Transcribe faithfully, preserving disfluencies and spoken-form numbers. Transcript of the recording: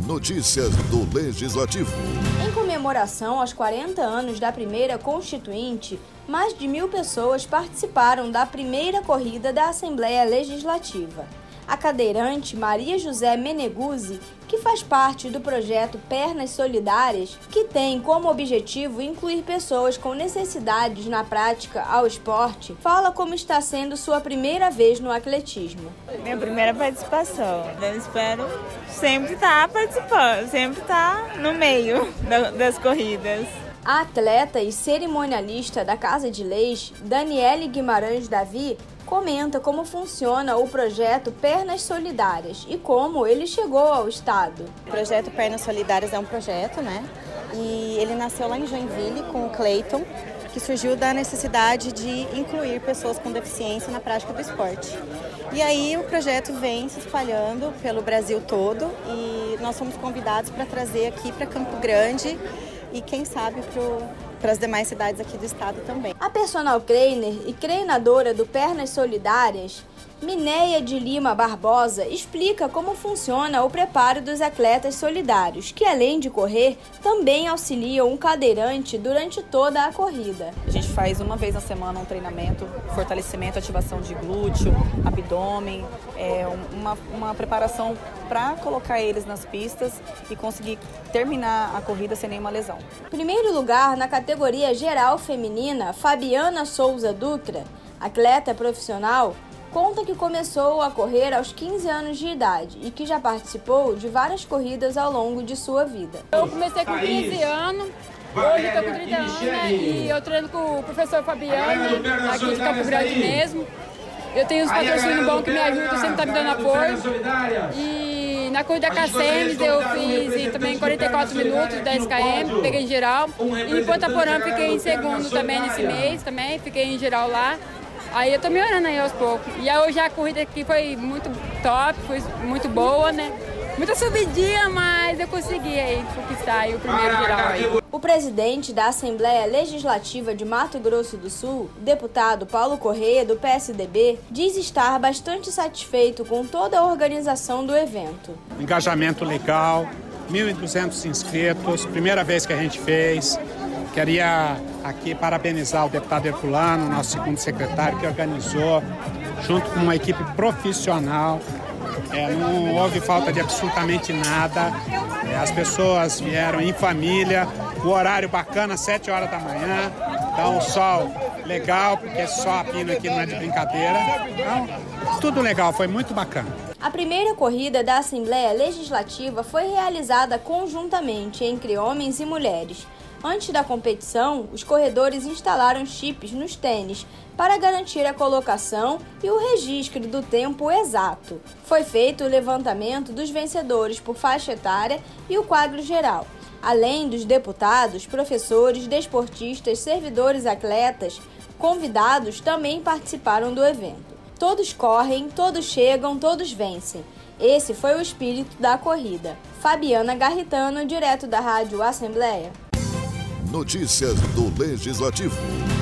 Notícias do Legislativo. Em comemoração aos quarenta anos da primeira Constituinte, mais de mil pessoas participaram da primeira corrida da Assembleia Legislativa. A cadeirante Maria José Meneguzzi, que faz parte do projeto Pernas Solidárias, que tem como objetivo incluir pessoas com necessidades na prática ao esporte, fala como está sendo sua primeira vez no atletismo. Minha primeira participação. Eu espero sempre estar participando, sempre estar no meio das corridas. A atleta e cerimonialista da Casa de Leis, Daniele Guimarães Davi, comenta como funciona o projeto Pernas Solidárias e como ele chegou ao estado. O projeto Pernas Solidárias é um projeto, né? E ele nasceu lá em Joinville com o Cleiton, que surgiu da necessidade de incluir pessoas com deficiência na prática do esporte. E aí o projeto vem se espalhando pelo Brasil todo e nós fomos convidados para trazer aqui para Campo Grande e quem sabe para as demais cidades aqui do estado também. A personal trainer e treinadora do Pernas Solidárias, Mineia de Lima Barbosa, explica como funciona o preparo dos atletas solidários, que além de correr, também auxiliam um cadeirante durante toda a corrida. A gente faz uma vez na semana um treinamento, fortalecimento, ativação de glúteo, abdômen, é uma, uma preparação para colocar eles nas pistas e conseguir terminar a corrida sem nenhuma lesão. Primeiro lugar na categoria geral feminina, Fabiana Souza Dutra, atleta profissional, conta que começou a correr aos quinze anos de idade e que já participou de várias corridas ao longo de sua vida. Eu comecei com quinze anos, hoje estou com trinta anos, né? E eu treino com o professor Fabiano, aqui de Campo Grande mesmo. Eu tenho uns patrocínios bons que me ajudam, sempre está me dando apoio. E na corrida K C M eu fiz também quarenta e quatro minutos, dez quilômetros, peguei em geral. E em Ponta Porã fiquei em segundo também nesse mês, também fiquei em geral lá. Aí eu tô melhorando aí aos poucos. E hoje a corrida aqui foi muito top, foi muito boa, né? Muita subidinha, mas eu consegui aí conquistar aí o primeiro geral aí. O presidente da Assembleia Legislativa de Mato Grosso do Sul, deputado Paulo Correia, do P S D B, diz estar bastante satisfeito com toda a organização do evento. Engajamento legal, mil e duzentos inscritos, primeira vez que a gente fez. Queria aqui parabenizar o deputado Herculano, nosso segundo secretário, que organizou, junto com uma equipe profissional. É, não houve falta de absolutamente nada. É, as pessoas vieram em família, o horário bacana, sete horas da manhã, dá um sol legal, porque só a pino aqui não é de brincadeira. Então, tudo legal, foi muito bacana. A primeira corrida da Assembleia Legislativa foi realizada conjuntamente entre homens e mulheres. Antes da competição, os corredores instalaram chips nos tênis para garantir a colocação e o registro do tempo exato. Foi feito o levantamento dos vencedores por faixa etária e o quadro geral. Além dos deputados, professores, desportistas, servidores, atletas, convidados também participaram do evento. Todos correm, todos chegam, todos vencem. Esse foi o espírito da corrida. Fabiana Garritano, direto da Rádio Assembleia. Notícias do Legislativo.